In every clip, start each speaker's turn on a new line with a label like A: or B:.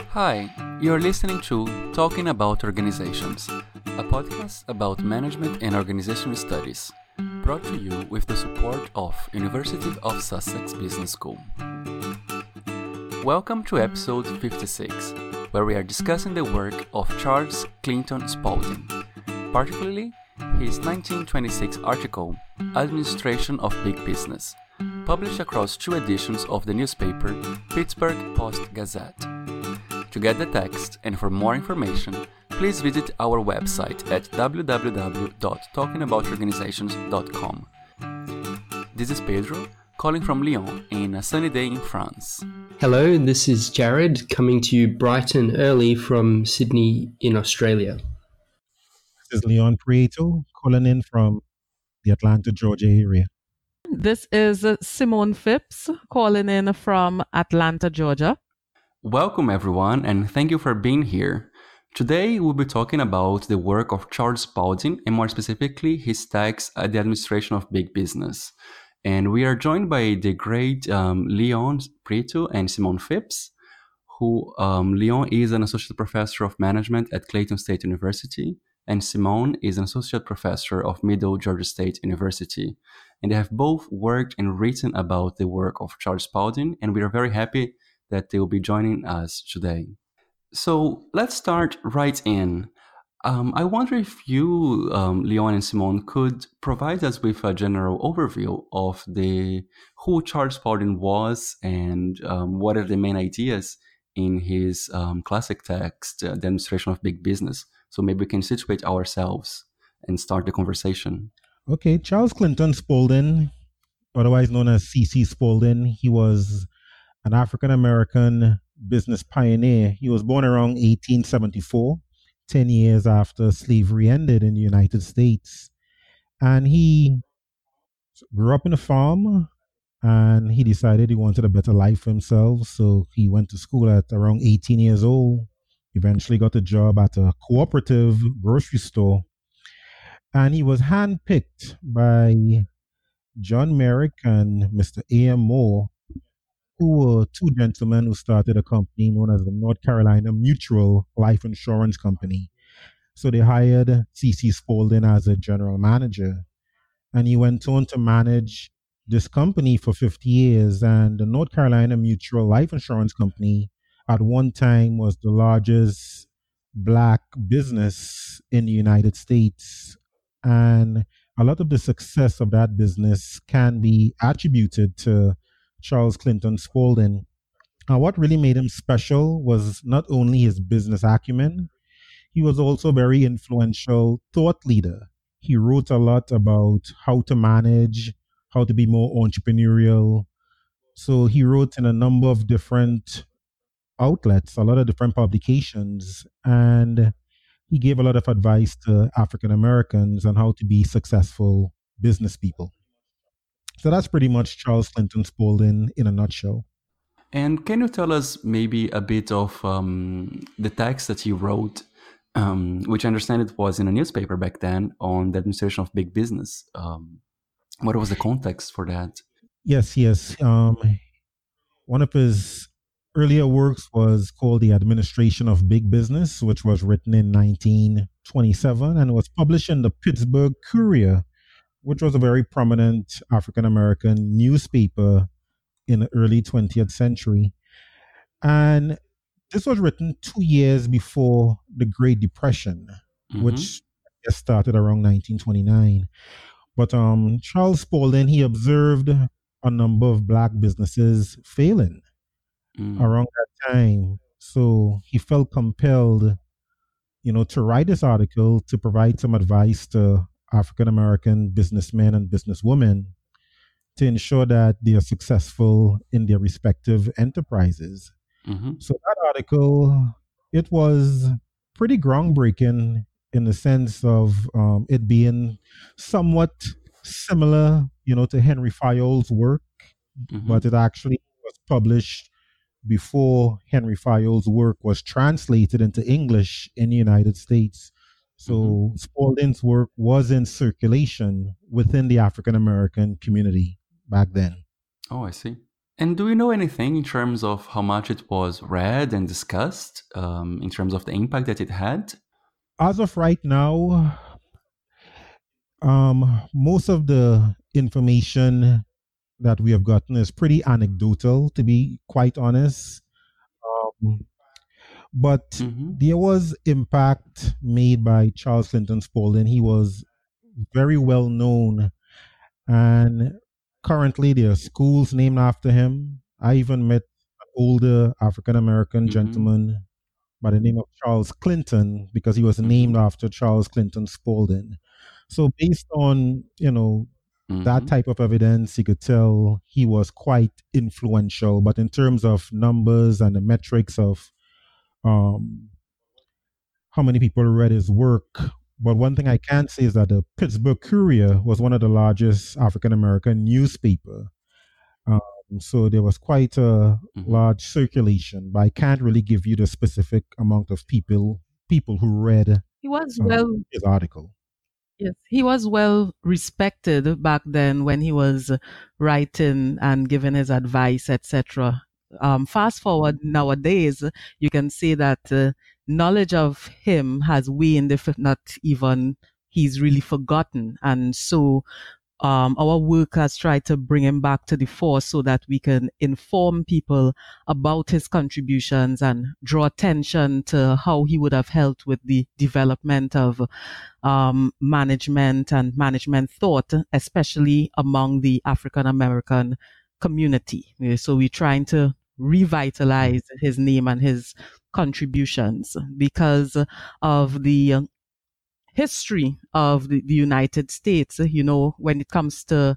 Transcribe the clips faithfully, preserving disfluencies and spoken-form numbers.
A: Hi, you're listening to Talking About Organizations, a podcast about management and organizational studies, brought to you with the support of University of Sussex Business School. Welcome to episode fifty-six, where we are discussing the work of Charles Clinton Spaulding, particularly his nineteen twenty-six article, Administration of Big Business, published across two editions of the newspaper Pittsburgh Post-Gazette. To get the text and for more information, please visit our website at w w w dot talking about organizations dot com. This is Pedro, calling from Lyon in a sunny day in France.
B: Hello, this is Jared, coming to you bright and early from Sydney in Australia.
C: This is Leon Prieto, calling in from the Atlanta, Georgia area.
D: This is uh, Simone Phipps, calling in from Atlanta, Georgia.
A: Welcome everyone, and thank you for being here. Today we'll be talking about the work of Charles Spaulding, and more specifically his text at the Administration of Big Business. And we are joined by the great um, Leon Prieto and Simone Phipps, who um, Leon is an associate professor of management at Clayton State University, and Simone is an associate professor of Middle Georgia State University. And they have both worked and written about the work of Charles Spaulding, and we are very happy that they will be joining us today. So let's start right in. Um, I wonder if you, um, Leon and Simone, could provide us with a general overview of the who Charles Spaulding was and um, what are the main ideas in his um, classic text, uh, The Administration of Big Business. So maybe we can situate ourselves and start the conversation.
C: Okay, Charles Clinton Spaulding, otherwise known as C C Spaulding, he was an African-American business pioneer. He was born around eighteen seventy-four, ten years after slavery ended in the United States. And he grew up in a farm, and he decided he wanted a better life for himself. So he went to school at around eighteen years old, eventually got a job at a cooperative grocery store. And he was handpicked by John Merrick and Mister A M Moore, who were two gentlemen who started a company known as the North Carolina Mutual Life Insurance Company. So they hired C C Spaulding as a general manager. And he went on to manage this company for fifty years. And the North Carolina Mutual Life Insurance Company at one time was the largest Black business in the United States. And a lot of the success of that business can be attributed to Charles Clinton Spaulding. And what really made him special was not only his business acumen, he was also a very influential thought leader. He wrote a lot about how to manage, how to be more entrepreneurial. So he wrote in a number of different outlets, a lot of different publications, and he gave a lot of advice to African Americans on how to be successful business people. So that's pretty much Charles Clinton Spaulding in a nutshell.
A: And can you tell us maybe a bit of um, the text that he wrote, um, which I understand it was in a newspaper back then, on the Administration of Big Business? Um, what was the context for that?
C: Yes, yes. Um, one of his earlier works was called The Administration of Big Business, which was written in nineteen twenty-seven and was published in the Pittsburgh Courier, which was a very prominent African-American newspaper in the early twentieth century. And this was written two years before the Great Depression, mm-hmm. which started around nineteen twenty-nine. But um, Charles Spaulding, he observed a number of Black businesses failing mm. around that time. So he felt compelled, you know, to write this article to provide some advice to African-American businessmen and businesswomen to ensure that they are successful in their respective enterprises. Mm-hmm. So that article, it was pretty groundbreaking in the sense of um, it being somewhat similar, you know, to Henry Fayol's work, mm-hmm. but it actually was published before Henry Fayol's work was translated into English in the United States. So mm-hmm. Spaulding's work was in circulation within the African American community back then.
A: Oh, I see. And do you know anything in terms of how much it was read and discussed, um, in terms of the impact that it had?
C: As of right now, um, most of the information that we have gotten is pretty anecdotal, to be quite honest. Um, but
A: Mm-hmm.
C: there was impact made by Charles Clinton Spaulding. He was very well known, and currently there are schools named after him. I even met an older African American
A: Mm-hmm.
C: gentleman by the name of Charles Clinton because he was named
A: Mm-hmm.
C: after Charles Clinton Spaulding. So based on, you know, that
A: Mm-hmm.
C: type of evidence, you could tell he was quite influential. But in terms of numbers and the metrics of um, how many people read his work, but one thing I can say is that the Pittsburgh Courier was one of the largest African American newspaper. Um, so there was quite a
A: Mm-hmm.
C: large circulation, but I can't really give you the specific amount of people people who read
D: He was
C: um,
D: well
C: his article.
D: Yes, he was well respected back then when he was writing and giving his advice, et cetera. Um, fast forward nowadays, you can see that uh, knowledge of him has waned, if not even he's really forgotten. And so um, our work has tried to bring him back to the fore so that we can inform people about his contributions and draw attention to how he would have helped with the development of um, management and management thought, especially among the African American community. Yeah, So we're trying to revitalize his name and his contributions because of the uh, history of the, the United States. You know, when it comes to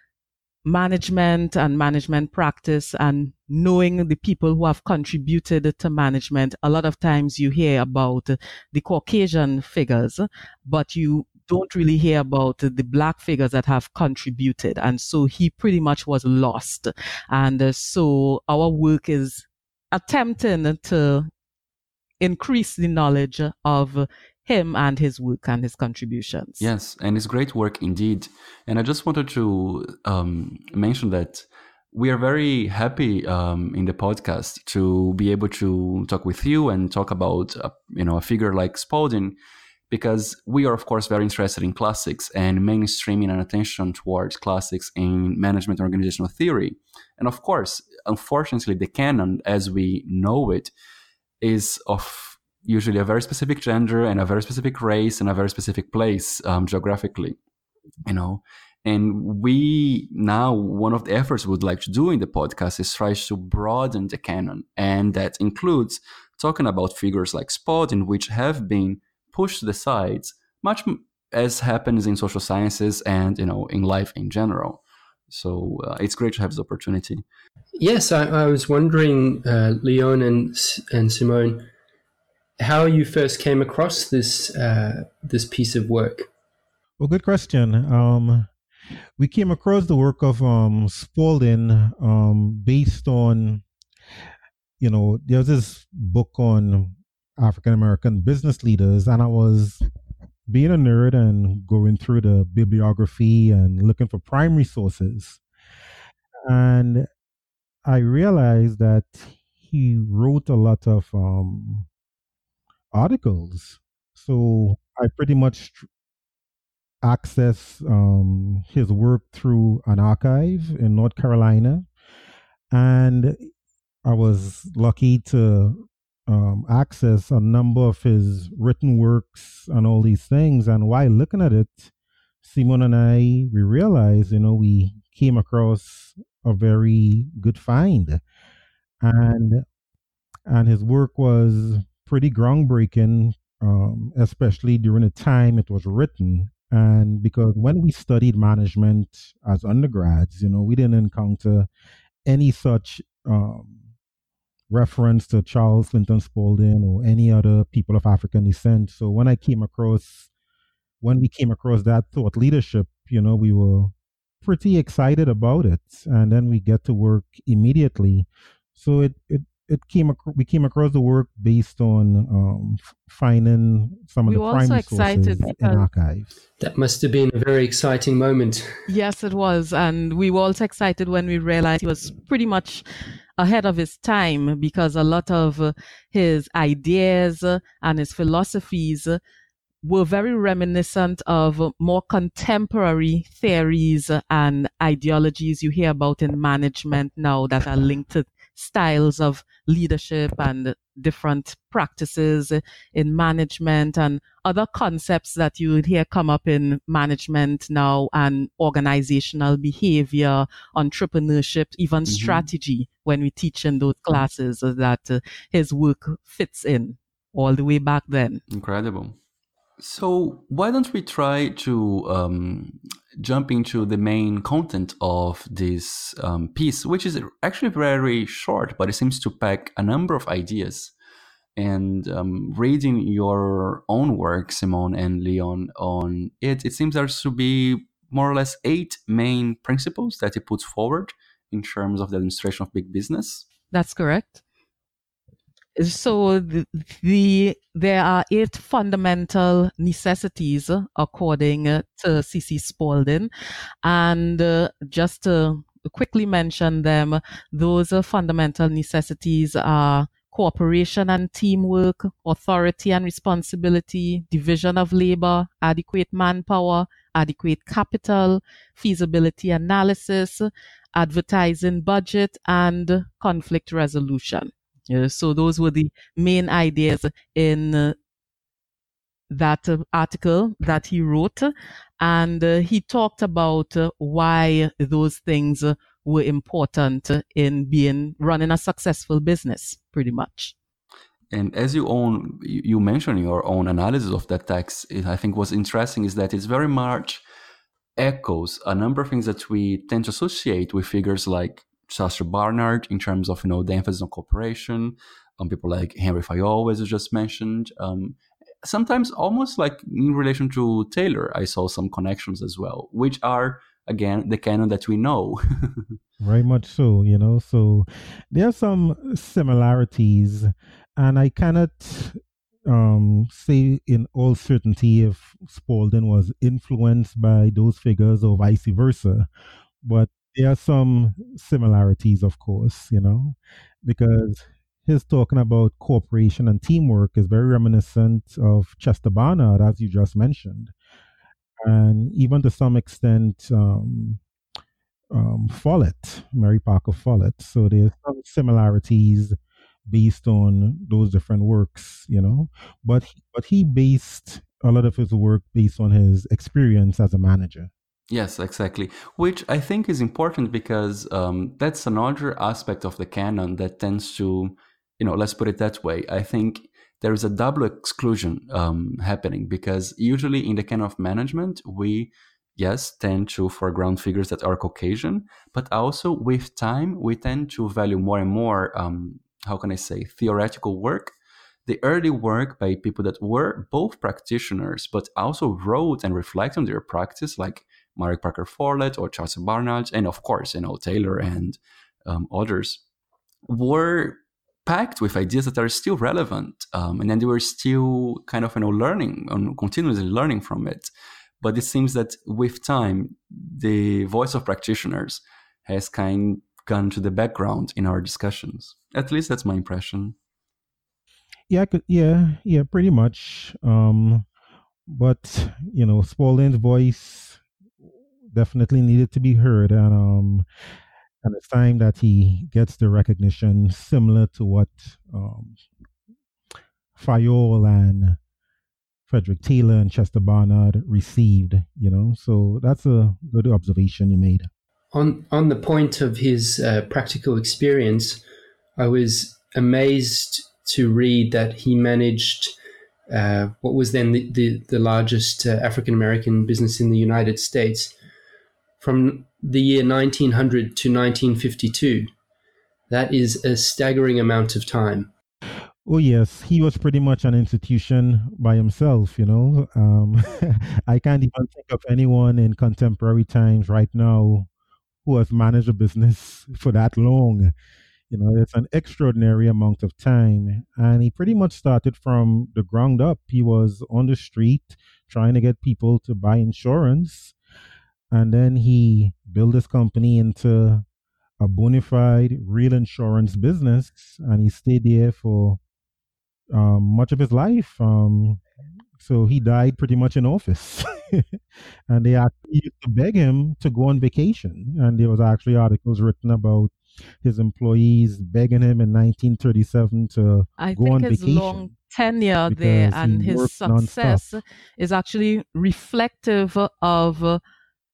D: management and management practice and knowing the people who have contributed to management, a lot of times you hear about the Caucasian figures, but you don't really hear about the black figures that have contributed. And so he pretty much was lost. And uh, so our work is attempting to increase the knowledge of him and his work and his contributions.
A: Yes, and it's great work indeed. And I just wanted to um, mention that we are very happy um, in the podcast to be able to talk with you and talk about uh, you know a figure like Spaulding, because we are of course very interested in classics and mainstreaming and attention towards classics in management and organizational theory. And of course, unfortunately, the canon as we know it is of usually a very specific gender and a very specific race and a very specific place um, geographically, you know. And we now, one of the efforts we would like to do in the podcast is try to broaden the canon. And that includes talking about figures like Spaulding, which have been pushed to the sides, much as happens in social sciences and, you know, in life in general. So uh, it's great to have this opportunity.
B: Yes, I, I was wondering, uh, Leon and and Simone, how you first came across this uh, this piece of work.
C: Well, good question. Um, we came across the work of um, Spaulding um, based on, you know, there's this book on African American business leaders, and I was being a nerd and going through the bibliography and looking for primary sources. And I realized that he wrote a lot of um, articles. So I pretty much access um, his work through an archive in North Carolina. And I was lucky to um, access a number of his written works and all these things. And while looking at it, Simon and I, we realized, you know, we came across a very good find. And and his work was pretty groundbreaking, um, especially during the time it was written. And because when we studied management as undergrads, you know, we didn't encounter any such um, reference to Charles Clinton Spaulding or any other people of African descent. So when I came across, when we came across that thought leadership, you know, we were pretty excited about it. And then we get to work immediately. So it, it, it came ac- we came across the work based on um, f- finding some of
D: We
C: the
D: were also
C: primary
D: excited
C: sources in
D: because
C: archives.
B: That must have been a very exciting moment.
D: yes, it was. And we were also excited when we realized he was pretty much ahead of his time because a lot of uh, his ideas uh, and his philosophies uh, were very reminiscent of uh, more contemporary theories and ideologies you hear about in management now that are linked to styles of leadership and different practices in management and other concepts that you would hear come up in management now and organizational behavior, entrepreneurship, even
A: Mhm.
D: strategy when we teach in those classes uh, that uh, his work fits in all the way back then.
A: Incredible. So why don't we try to um, jump into the main content of this um, piece, which is actually very short, but it seems to pack a number of ideas. And um, reading your own work, Simone and Leon, on it, it seems there to be more or less eight main principles that he puts forward in terms of the administration of big business.
D: That's correct. So the, the there are eight fundamental necessities uh, according uh, to C C Spaulding, and uh, just to quickly mention them, those uh, fundamental necessities are cooperation and teamwork, authority and responsibility, division of labor, adequate manpower, adequate capital, feasibility analysis, advertising budget, and conflict resolution. Yeah, so those were the main ideas in uh, that uh, article that he wrote, and uh, he talked about uh, why those things uh, were important uh, in being running a successful business, pretty much.
A: And as you own, you you mentioned your own analysis of that text, it, I think what's interesting is that it's very much echoes a number of things that we tend to associate with figures like Chester Barnard in terms of, you know, the emphasis on cooperation, on people like Henry Fayol, as you just mentioned. Um, sometimes almost like in relation to Taylor, I saw some connections as well, which are, again, the canon that we know.
C: Very much so, you know. So there are some similarities, and I cannot um, say in all certainty if Spaulding was influenced by those figures or vice versa, but there are some similarities, of course, you know, because his talking about cooperation and teamwork is very reminiscent of Chester Barnard, as you just mentioned, and even to some extent, um, um, Follett, Mary Parker Follett. So there's some similarities based on those different works, you know. But but he based a lot of his work based on his experience as a manager.
A: Yes, exactly. Which I think is important because um, that's another aspect of the canon that tends to, you know, let's put it that way. I think there is a double exclusion um, happening because usually in the canon of management, we, yes, tend to foreground figures that are Caucasian, but also with time, we tend to value more and more, um, how can I say, theoretical work. The early work by people that were both practitioners, but also wrote and reflect on their practice, like Mary Parker Follett or Charles Barnard, and of course, you know, Taylor and um, others, were packed with ideas that are still relevant. Um, and then they were still kind of, you know, learning and continuously learning from it. But it seems that with time, the voice of practitioners has kind of gone to the background in our discussions. At least that's my impression.
C: Yeah, I could, yeah, yeah, pretty much. Um, but you know, Spaulding's voice definitely needed to be heard, and um, and it's time that he gets the recognition similar to what um, Fayol and Frederick Taylor and Chester Barnard received. You know, so that's a good observation you made.
B: On on the point of his uh, practical experience, I was amazed to read that he managed uh, what was then the, the, the largest uh, African-American business in the United States from the year nineteen hundred to nineteen fifty-two. That is a staggering amount of time.
C: Oh yes, he was pretty much an institution by himself, you know. Um, I can't even think of anyone in contemporary times right now who has managed a business for that long, You know, it's an extraordinary amount of time. And he pretty much started from the ground up. He was on the street trying to get people to buy insurance. And then he built his company into a bona fide real insurance business. And he stayed there for um, much of his life. Um, so he died pretty much in office. And they actually used to beg him to go on vacation. And there was actually articles written about his employees begging him in nineteen thirty-seven to
D: I
C: go
D: think
C: on
D: his
C: vacation
D: long tenure there
C: because he
D: and his
C: worked nonstop.
D: success is actually reflective of uh,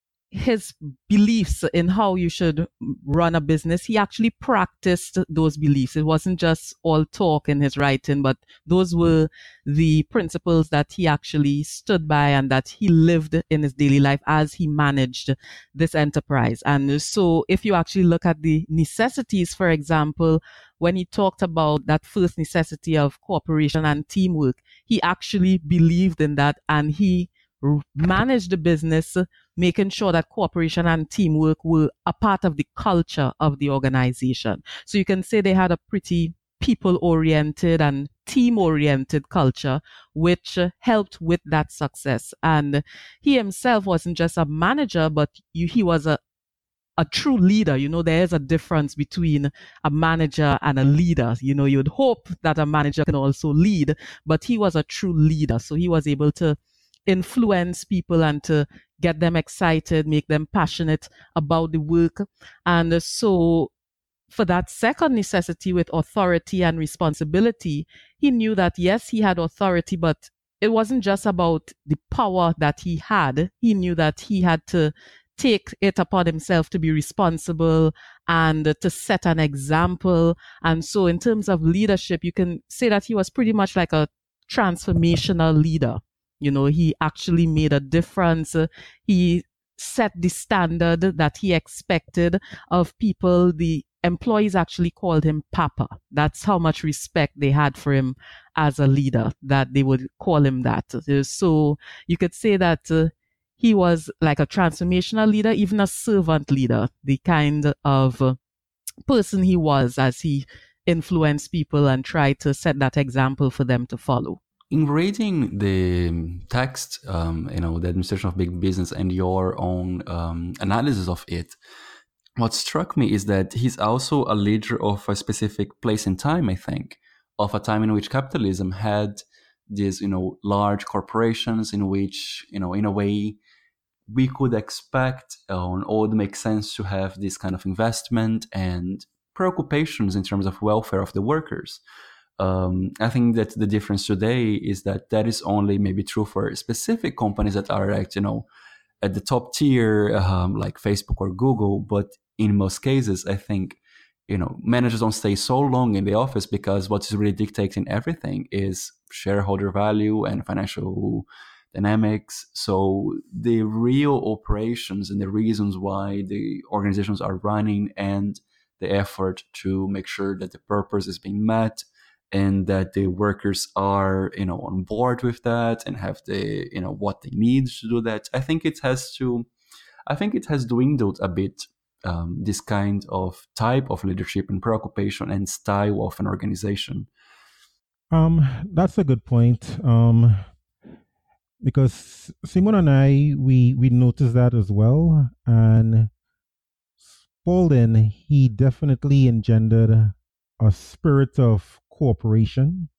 D: his beliefs in how you should run a business. He actually practiced those beliefs. It wasn't just all talk in his writing, but those were the principles that he actually stood by and that he lived in his daily life as he managed this enterprise. And so if you actually look at the necessities, for example, when he talked about that first necessity of cooperation and teamwork, he actually believed in that, and he r- managed the business, making sure that cooperation and teamwork were a part of the culture of the organization. So you can say they had a pretty people-oriented and team-oriented culture, which uh, helped with that success. And he himself wasn't just a manager, but you, he was a a true leader. You know, there is a difference between a manager and a leader. You know, you'd hope that a manager can also lead, but he was a true leader. So he was able to influence people and to get them excited, make them passionate about the work. And so for that second necessity with authority and responsibility, he knew that yes, he had authority, but it wasn't just about the power that he had. He knew that he had to take it upon himself to be responsible and to set an example. And so in terms of leadership, you can say that he was pretty much like a transformational leader. You know, he actually made a difference. He set the standard that he expected of people. The employees actually called him Papa. That's how much respect they had for him as a leader, that they would call him that. So you could say that uh, he was like a transformational leader, even a servant leader, the kind of uh, person he was as he influenced people and tried to set that example for them to follow.
A: In reading the text, um, you know, the administration of big business and your own um, analysis of it, what struck me is that he's also a leader of a specific place and time, I think, of a time in which capitalism had these, you know, large corporations in which, you know, in a way, we could expect uh, and all would make sense to have this kind of investment and preoccupations in terms of welfare of the workers. Um, I think that the difference today is that that is only maybe true for specific companies that are, like, you know, at the top tier, um, like Facebook or Google. But in most cases, I think, you know, managers don't stay so long in the office because what is really dictating everything is shareholder value and financial dynamics. So the real operations and the reasons why the organizations are running and the effort to make sure that the purpose is being met and that the workers are, you know, on board with that and have the, you know, what they need to do that. I think it has to, I think it has dwindled a bit, um, this kind of type of leadership and preoccupation and style of an organization.
C: Um, that's a good point. Um, because Simon and I, we we noticed that as well, and Spalding, he definitely engendered a spirit of cooperation,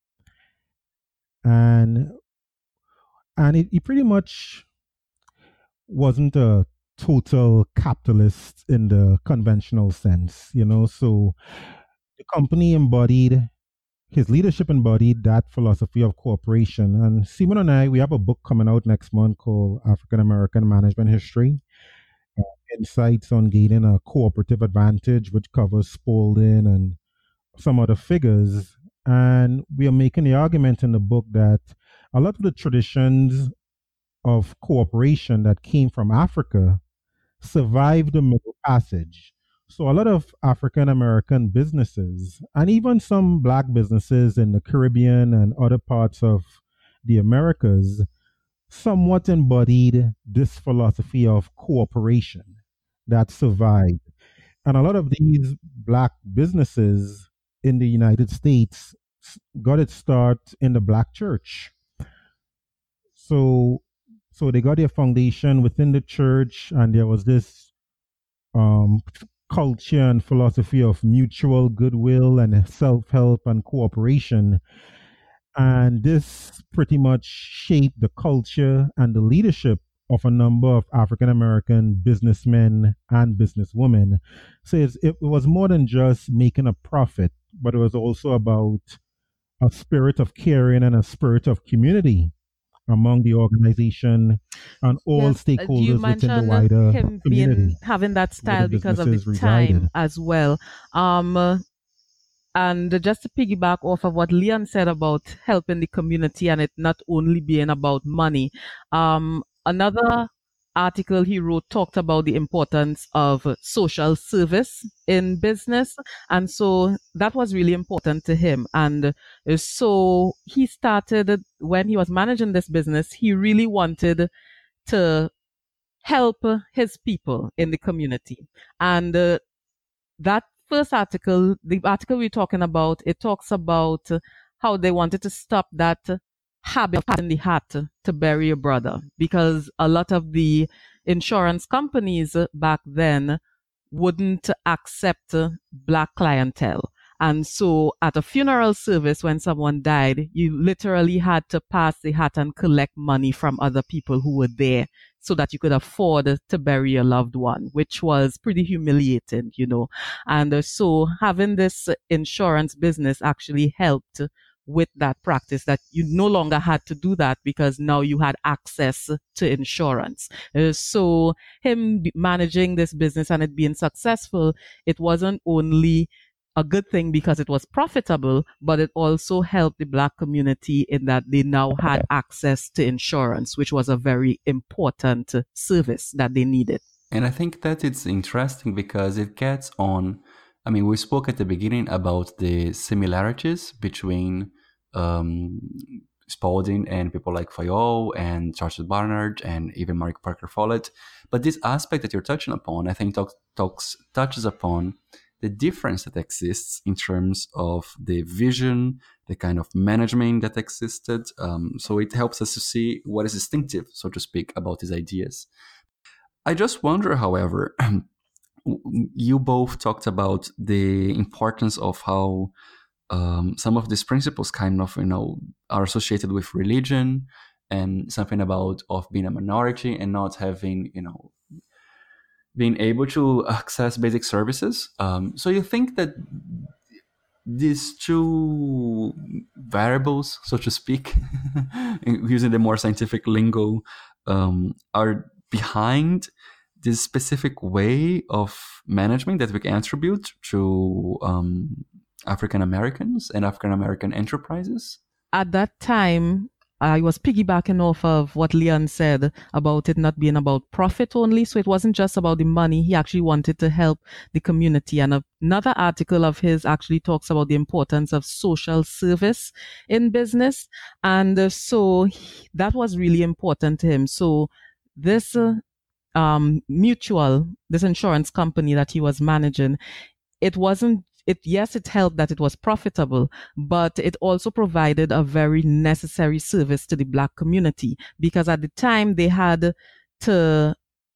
C: and and it, he pretty much wasn't a total capitalist in the conventional sense, you know. So the company embodied, his leadership embodied that philosophy of cooperation. And Simon and I, we have a book coming out next month called African American Management History, uh, Insights on Gaining a Cooperative Advantage, which covers Spalding and some other figures. And we are making the argument in the book that a lot of the traditions of cooperation that came from Africa survived the Middle Passage. So a lot of African American businesses and even some black businesses in the Caribbean and other parts of the Americas somewhat embodied this philosophy of cooperation that survived. And a lot of these black businesses in the United States got its start in the black church. So, so they got their foundation within the church, and there was this um, culture and philosophy of mutual goodwill and self-help and cooperation. And this pretty much shaped the culture and the leadership of a number of African American businessmen and businesswomen. So it's, it was more than just making a profit, but it was also about a spirit of caring and a spirit of community among the organization and all
D: Yes, uh, you
C: stakeholders within the
D: mentioned
C: wider
D: him
C: community
D: being having that
C: where
D: style
C: the
D: because of the
C: businesses
D: time
C: resided.
D: as well. Um, uh, and just to piggyback off of what Leon said about helping the community and it not only being about money, um, another article he wrote talked about the importance of social service in business. And so that was really important to him. And uh, so he started, when he was managing this business, he really wanted to help his people in the community. And uh, that first article, the article we're talking about, it talks about uh, how they wanted to stop that uh, habit of passing the hat to bury your brother, because a lot of the insurance companies uh, back then wouldn't accept uh, black clientele. And so at a funeral service, when someone died, you literally had to pass the hat and collect money from other people who were there so that you could afford to bury a loved one, which was pretty humiliating, you know. And uh, so having this insurance business actually helped with that practice, that you no longer had to do that because now you had access to insurance. Uh, so him managing this business and it being successful, it wasn't only a good thing because it was profitable, but it also helped the black community in that they now had access to insurance, which was a very important service that they needed.
A: And I think that it's interesting because it gets on. I mean, we spoke at the beginning about the similarities between um, Spalding and people like Fayol and Charles Barnard and even Mark Parker Follett. But this aspect that you're touching upon, I think, talks, talks touches upon the difference that exists in terms of the vision, the kind of management that existed. Um, so it helps us to see what is distinctive, so to speak, about these ideas. I just wonder, however, you both talked about the importance of how um, some of these principles kind of, you know, are associated with religion and something about of being a minority and not having, you know, being able to access basic services. Um, so you think that these two variables, so to speak, using the more scientific lingo, um, are behind this specific way of management that we can attribute to um, African Americans and African American enterprises?
D: At that time, I was piggybacking off of what Leon said about it not being about profit only. So it wasn't just about the money. He actually wanted to help the community. And another article of his actually talks about the importance of social service in business. And uh, so he, that was really important to him. So this uh, um, mutual, this insurance company that he was managing, it wasn't It, yes, it helped that it was profitable, but it also provided a very necessary service to the black community, because at the time they had to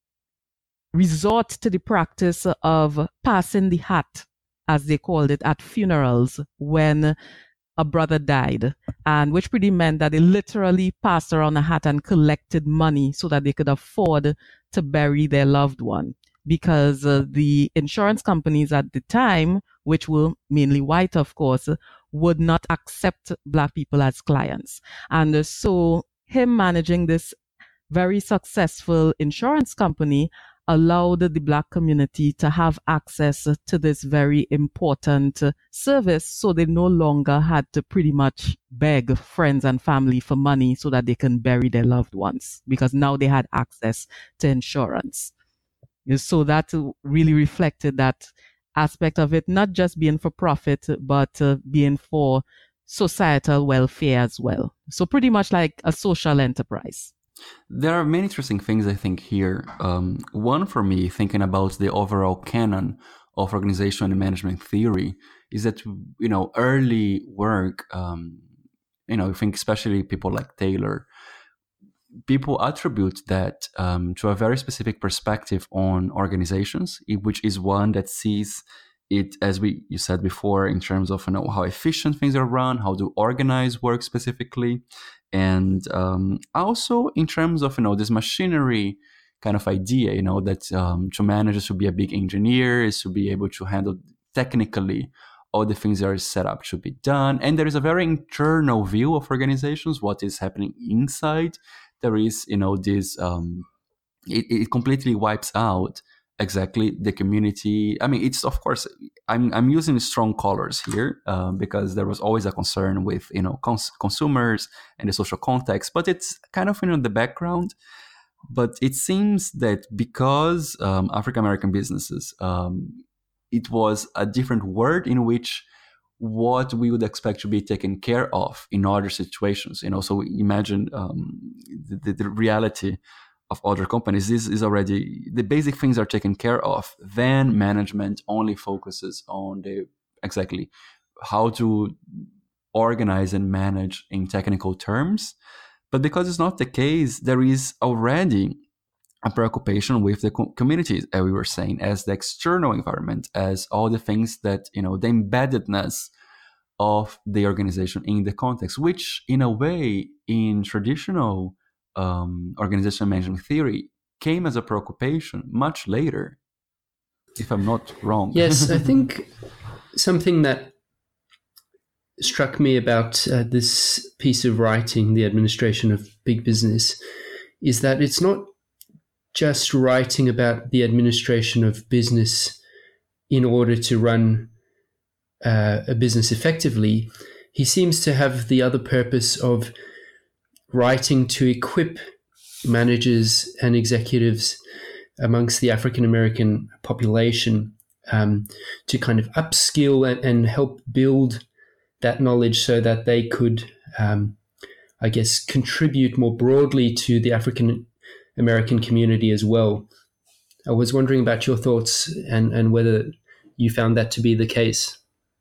D: resort to the practice of passing the hat, as they called it, at funerals when a brother died, and which pretty meant that they literally passed around a hat and collected money so that they could afford to bury their loved one. Because uh, the insurance companies at the time, which were mainly white, of course, would not accept black people as clients. And uh, so him managing this very successful insurance company allowed the black community to have access to this very important uh, service. So they no longer had to pretty much beg friends and family for money so that they can bury their loved ones, because now they had access to insurance. So that really reflected that aspect of it, not just being for profit, but uh, being for societal welfare as well. So pretty much like a social enterprise.
A: There are many interesting things, I think, here. Um, one for me, thinking about the overall canon of organization and management theory, is that, you know, early work, um, you know, I think especially people like Taylor, people attribute that um, to a very specific perspective on organizations, which is one that sees it, as we you said before, in terms of, you know, how efficient things are run, how to organize work specifically, and um, also in terms of, you know, this machinery kind of idea, you know, that um, to manage is to be a big engineer, is to be able to handle technically all the things that are set up to be done. And there is a very internal view of organizations, what is happening inside. There is, you know, this, um, it, it completely wipes out exactly the community. I mean, it's, of course, I'm I'm using strong colors here um, because there was always a concern with, you know, cons- consumers and the social context, but it's kind of, you know, in the background. But it seems that because um, African-American businesses, um, it was a different word in which what we would expect to be taken care of in other situations. You know, so imagine um, the, the reality of other companies. This is already, the basic things are taken care of. Then management only focuses on the exactly how to organize and manage in technical terms. But because it's not the case, there is already a preoccupation with the co- communities, as we were saying, as the external environment, as all the things that, you know, the embeddedness of the organization in the context, which in a way, in traditional um, organizational management theory, came as a preoccupation much later, if I'm not wrong.
B: Yes, I think something that struck me about uh, this piece of writing, The Administration of Big Business, is that it's not just writing about the administration of business in order to run uh, a business effectively. He seems to have the other purpose of writing to equip managers and executives amongst the African American population um, to kind of upskill and, and help build that knowledge so that they could, um, I guess, contribute more broadly to the African American community as well. I was wondering about your thoughts and, and whether you found that to be the case.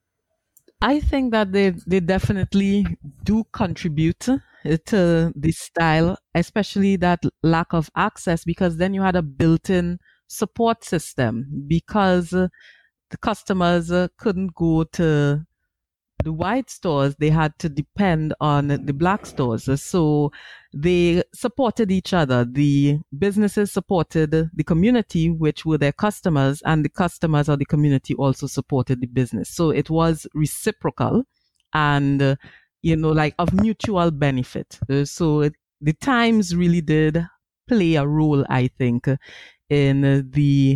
D: I think that they, they definitely do contribute to the style, especially that lack of access, because then you had a built-in support system because the customers couldn't go to the white stores. They had to depend on the black stores. So they supported each other. The businesses supported the community, which were their customers, and the customers or the community also supported the business. So it was reciprocal and, uh, you know, like of mutual benefit. Uh, so it, the times really did play a role, I think, in uh, the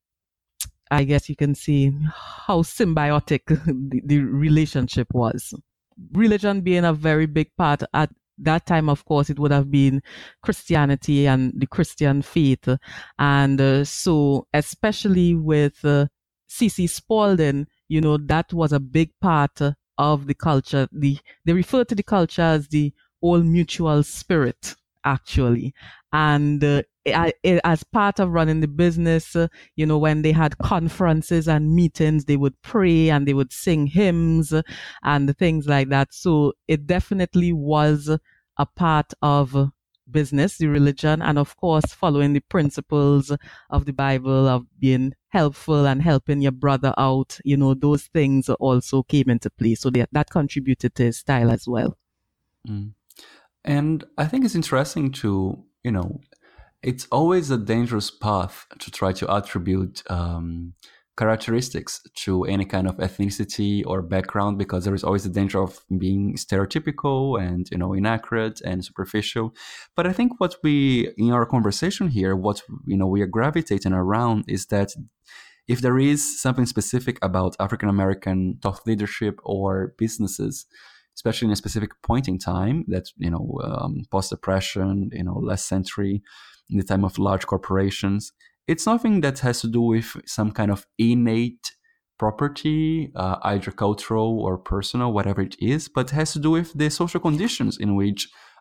D: I guess you can see how symbiotic the, the relationship was. Religion being a very big part. At that time, of course, it would have been Christianity and the Christian faith. And uh, so, especially with uh, C C Spalding, you know, that was a big part of the culture. The, they refer to the culture as the old mutual spirit, actually. And uh, I, I, as part of running the business, uh, you know, when they had conferences and meetings, they would pray and they would sing hymns uh, and things like that. So it definitely was a part of business, the religion, and of course, following the principles of the Bible of being helpful and helping your brother out. You know, those things also came into play. So they, that contributed to his style as well.
A: Mm. And I think it's interesting to, you know, it's always a dangerous path to try to attribute um, characteristics to any kind of ethnicity or background, because there is always the danger of being stereotypical and, you know, inaccurate and superficial. But I think what we, in our conversation here, what, you know, we are gravitating around is that if there is something specific about African American top leadership or businesses, especially in a specific point in time, that, you know, um, post-depression, you know, last century, in the time of large corporations, it's nothing that has to do with some kind of innate property, uh, either cultural or personal, whatever it is, but has to do with the social conditions in which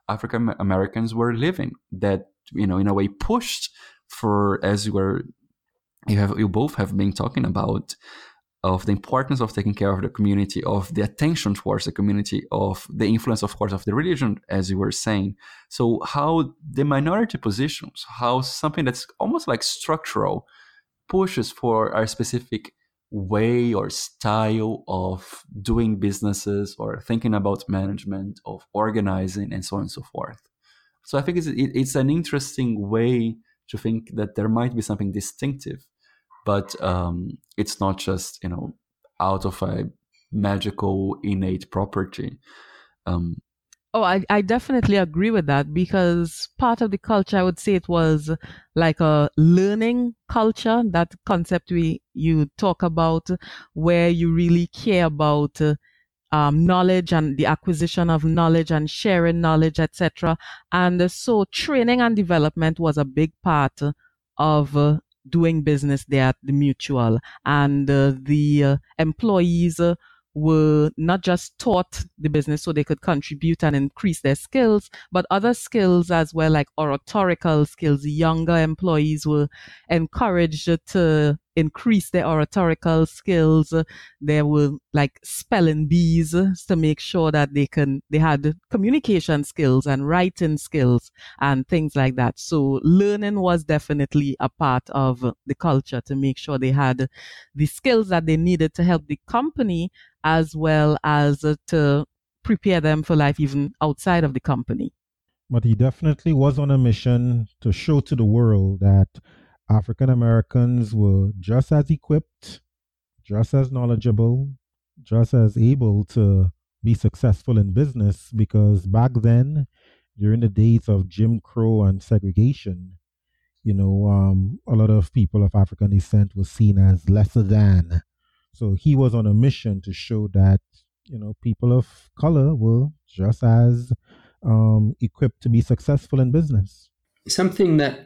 A: African Americans were living, that, you know, in a way pushed for, as you were, you have, you both have been talking about, of the importance of taking care of the community, of the attention towards the community, of the influence, of course, of the religion, as you were saying. So how the minority positions, how something that's almost like structural pushes for a specific way or style of doing businesses or thinking about management, of organizing, and so on and so forth. So I think it's, it, it's an interesting way to think that there might be something distinctive, but um, it's not just, you know, out of a magical innate property. Um,
D: Oh, I, I definitely agree with that, because part of the culture, I would say it was like a learning culture, that concept we you talk about, where you really care about uh, um, knowledge and the acquisition of knowledge and sharing knowledge, et cetera. And uh, so training and development was a big part uh, of uh, doing business there at the Mutual. And uh, the uh, employees uh, were not just taught the business so they could contribute and increase their skills, but other skills as well, like oratorical skills. Younger employees were encouraged to increase their oratorical skills. There were like spelling bees to make sure that they can, they had communication skills and writing skills and things like that. So learning was definitely a part of the culture to make sure they had the skills that they needed to help the company, as well as uh, to prepare them for life even outside of the company.
C: But he definitely was on a mission to show to the world that African Americans were just as equipped, just as knowledgeable, just as able to be successful in business, because back then, during the days of Jim Crow and segregation, you know, um, a lot of people of African descent were seen as lesser than. So he was on a mission to show that, you know, people of color were just as um, equipped to be successful in business.
B: Something that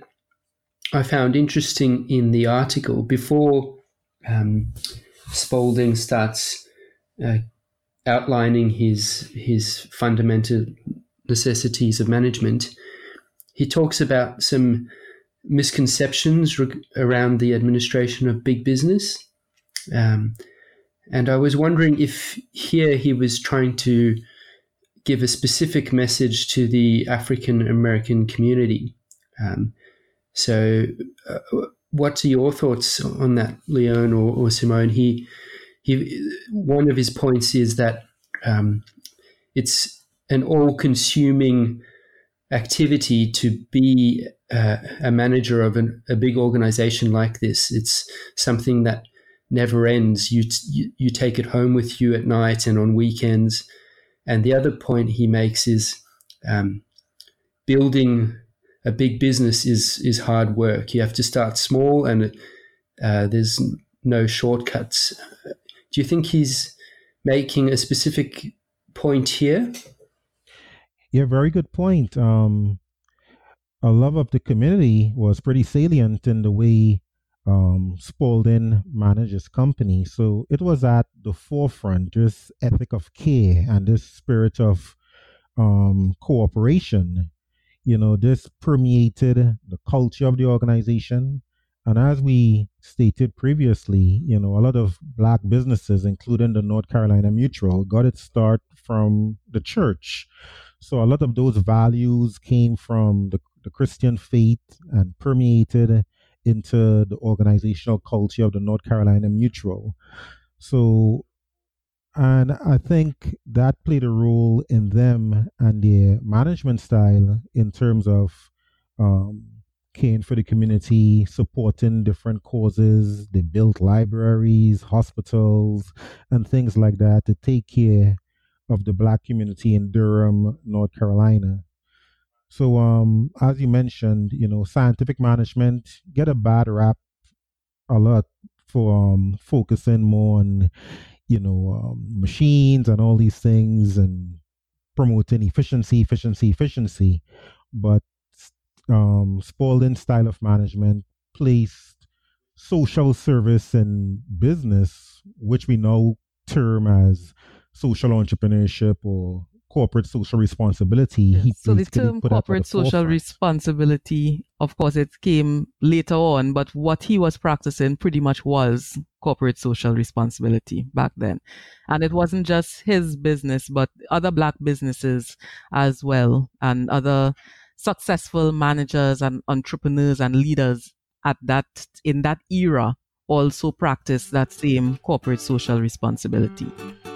B: I found interesting in the article, before um, Spalding starts uh, outlining his his fundamental necessities of management, he talks about some misconceptions re- around the administration of big business. Um, and I was wondering if here he was trying to give a specific message to the African American community. Um, so uh, what are your thoughts on that, Leon or, or Simone? He, he, one of his points is that um, it's an all-consuming activity to be uh, a manager of an, a big organization like this. It's something that never ends. You, you you take it home with you at night and on weekends. And the other point he makes is um, building a big business is is hard work. You have to start small, and uh, there's no shortcuts. Do you think he's making a specific point here?
C: Yeah, very good point. Um, a love of the community was pretty salient in the way um, Spalding managed his company. So it was at the forefront, this ethic of care and this spirit of um, cooperation. You know, this permeated the culture of the organization. And as we stated previously, you know, a lot of black businesses, including the North Carolina Mutual, got its start from the church. So a lot of those values came from the, the Christian faith and permeated into the organizational culture of the North Carolina Mutual. So, and I think that played a role in them and their management style in terms of um, caring for the community, supporting different causes. They built libraries, hospitals, and things like that to take care of the black community in Durham, North Carolina. So, um, as you mentioned, you know, scientific management get a bad rap a lot for um, focusing more on, you know, um, machines and all these things and promoting efficiency, efficiency, efficiency. But um, Spalding's style of management placed social service and business, which we now term as social entrepreneurship or corporate social responsibility.
D: Yes.
C: He
D: so the
C: basically
D: term
C: put that at
D: corporate
C: the
D: social
C: forefront.
D: responsibility, of course, it came later on, but what he was practicing pretty much was corporate social responsibility back then. And it wasn't just his business, but other Black businesses as well, and other successful managers and entrepreneurs and leaders at that in that era also practiced that same corporate social responsibility.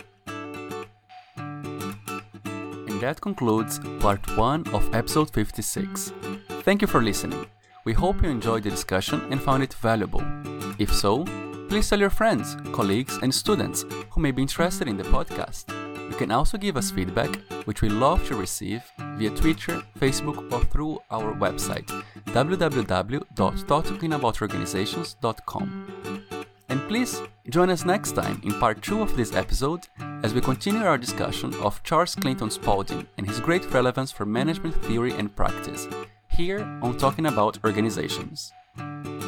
A: And that concludes part one of episode fifty-six. Thank you for listening. We hope you enjoyed the discussion and found it valuable. If so, please tell your friends, colleagues, and students who may be interested in the podcast. You can also give us feedback, which we love to receive via Twitter, Facebook, or through our website, w w w dot talking about organizations dot com. And please join us next time in part two of this episode as we continue our discussion of Charles Clinton Spaulding and his great relevance for management theory and practice, here on Talking About Organizations.